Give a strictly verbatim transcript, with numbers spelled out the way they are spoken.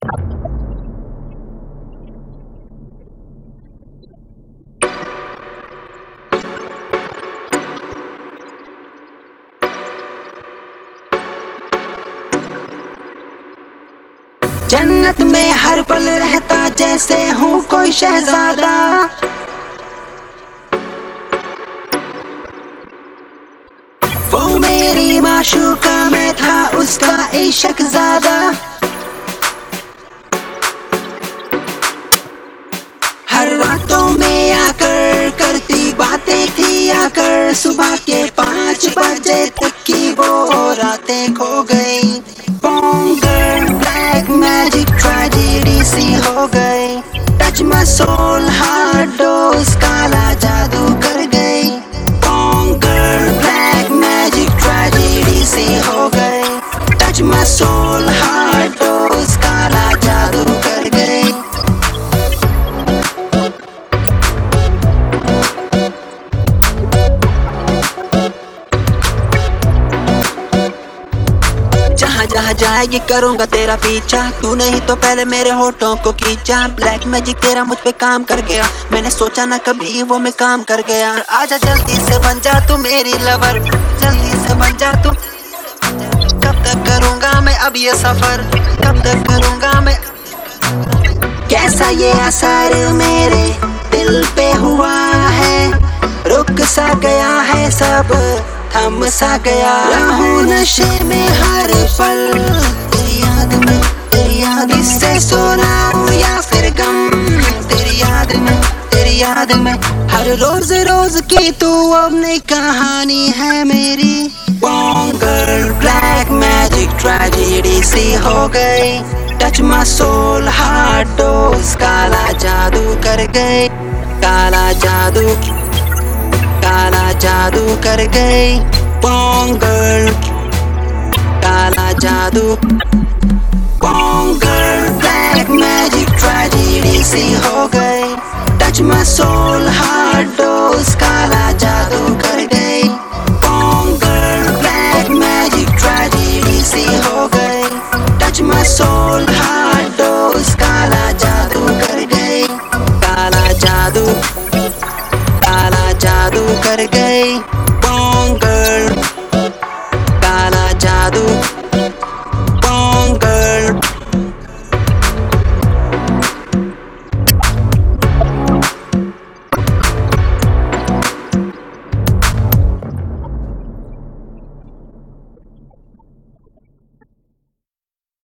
जन्नत में हर पल रहता जैसे हूँ कोई शहजादा। वो मेरी माशूका, मैं था उसका इश्क ज़्यादा। हर रातों में आकर करती बातें थी आकर, सुबह के पाँच बजे तक की वो रातें खो गई। बॉन्गर ब्लैक मैजिक ट्रेजेडी सी हो गई। Touch my soul heart dose काला जादू कर गई। बॉन्गर ब्लैक मैजिक ट्रेजेडी सी हो गई। Touch my soul heart dose काला जादू कर गई। जहाँ जहाँ जाएगी करूँगा तेरा पीछा, तू नहीं तो पहले मेरे होठों को खींचा। ब्लैक मैजिक तेरा मुझ पे काम कर गया, मैंने सोचा ना कभी वो मैं काम कर गया। आजा जल्दी से बन जा तू मेरी लवर, जल्दी से बन जा तू। कब तक करूँगा मैं अब ये सफर, कब तक करूँगा मैं। कैसा ये असर मेरे दिल पे हुआ है, रुक सा गया है सब, थम सा गया। रहूं नशे में हर पल तेरी याद में, तेरी याद इससे सो रहा हूँ या फिर गम, तेरी याद में, तेरी याद में। हर रोज रोज की तू अब नई कहानी है मेरी। बॉन्गर ब्लैक मैजिक ट्रेजेडी सी हो गई। Touch my soul heart dose काला जादू कर गई। काला जादू, काला जादू कर गई। बॉन्गर काला जादू। बॉन्गर ब्लैक मैजिक ट्रेजेडी सी हो गई। Touch my soul heart dose काला जादू कर गई। बॉन्गर ब्लैक मैजिक ट्रेजेडी सी हो गई। Touch my soul